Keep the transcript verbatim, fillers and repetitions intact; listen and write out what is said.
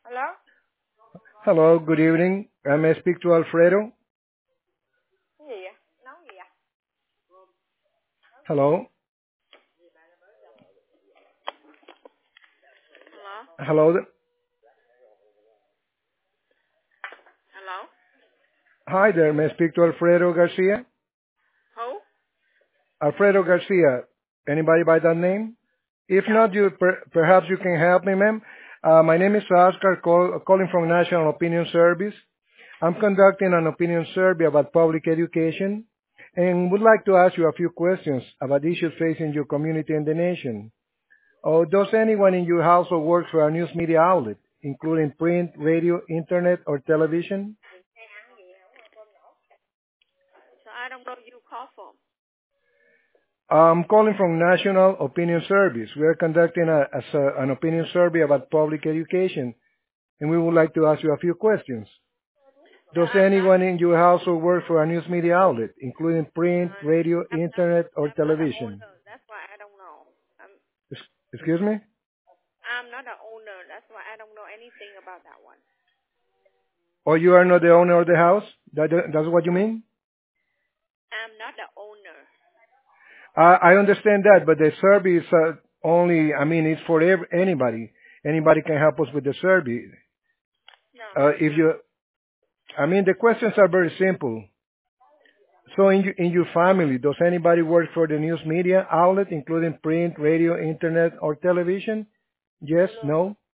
Hello? Hello, good evening. I may speak to Alfredo. Cái gì vậy? Nấu gì vậy? Hello. Hello? Hello. th- Hello? Hi there. May I speak to Alfredo Garcia? Who? Alfredo Garcia. Anybody by that name? If No. not, you per, perhaps you can help me, ma'am. Uh, my name is Oscar, call, calling from National Opinion Service. I'm conducting an opinion survey about public education and would like to ask you a few questions about issues facing your community and the nation. Or does anyone in your household work for a news media outlet, including print, radio, internet, or television? So I don't know you call from. I'm calling from National Opinion Service. We are conducting a, as a, an opinion survey about public education, and we would like to ask you a few questions. So Does I'm not, anyone in your household work for a news media outlet, including print, uh, radio, I'm not, internet, or I'm not the television? owner. That's why I don't know. I'm, Ex- Excuse me? I'm not the owner. That's why I don't know anything about that one. Or you are not the owner of the house? That, that's what you mean? I'm not the owner. I, I understand that, but the survey is uh, only, I mean, it's for ev- anybody. Anybody can help us with the survey. No, Uh, it's if not. you, I mean, the questions are very simple. So in, your- in your family, does anybody work for the news media outlet, including print, radio, internet, or television? Yes, No. no?